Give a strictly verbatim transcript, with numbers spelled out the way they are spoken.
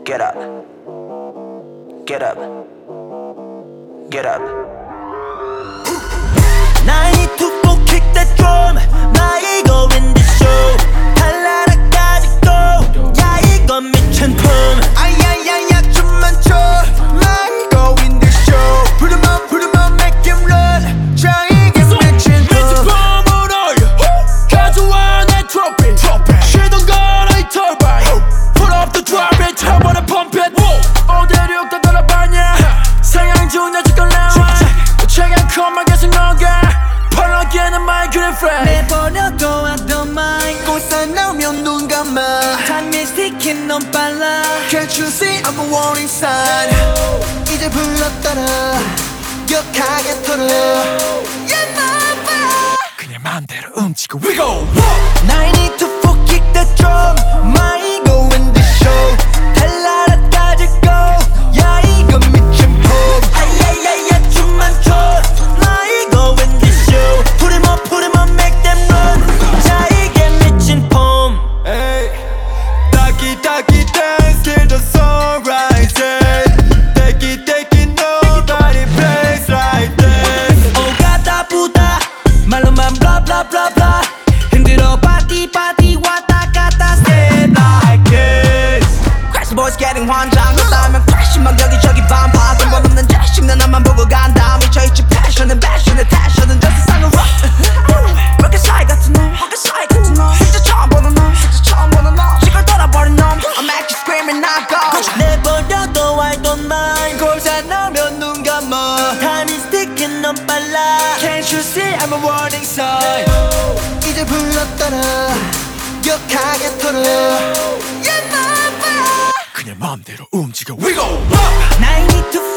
Get up. Get up. Get up. I need to go kick that drum. 나 이거 in the show. 달라라까지 go. 야 이건 미친 품. 아야야야 춤만 춰. 나 이거 in the show. Put 'em on, put 'em on, make him run. 자 이게 미친 품. 미친 품을 올려. 가져와 내 트로피. 시동 걸어 이 터바인. Put up the drop it, 터버려 pump it. 오대리 없다 돌아봐냐. 상향 좋은 여지껏 나와. 최강 컴만 계속 녹아. 펄럭이는 마이크를 프레이. 내버려둬 I don't mind. 꽃살 나오면 눈 감아. 타임이 스틱인 넌 빨라. Can't you see I'm a warning sign. 이제 불렀더라. 격하게 털어. Yeah, 나봐. 그냥 맘대로 움직여 we go. I need to full kick the drum. 마 이거 in the show. 달라라까지 go. 야 이거 미친 품. 아야야야 춤만 춰. 나 이거 in the show. Put 'em up, put 'em up, make them run. 자 이게 미친 폼. Hey, taki taki dance till the sun rises. Take it, take it, nobody plays like this. 오가다 부다 말로만 blah blah blah blah. 흔들어 파티 파티 왔다 갔다 step like this. Crazy boys getting 환장. 너다면 crash 막 여기저기 반파. 근본 없는 자식 난 나만 보고 간다. 미쳐있지 passion은 passion은 passion은 저 세상을 rock. 그렇게 사이 같은 놈, 그렇게 사이 같은 놈. 진짜 처음 보는 놈, 진짜 처음 보는 놈. 시걸 돌아버린 놈. I'm actually screaming I go. 내버려둬 I don't mind. 골사 나면 눈 감아. Time is ticking 넌 빨라. Can't you see I'm a warning sign. 이제 불렀더라. 격하게 털어. Yeah, 나봐. 그냥 맘대로 움직여 we go. I need to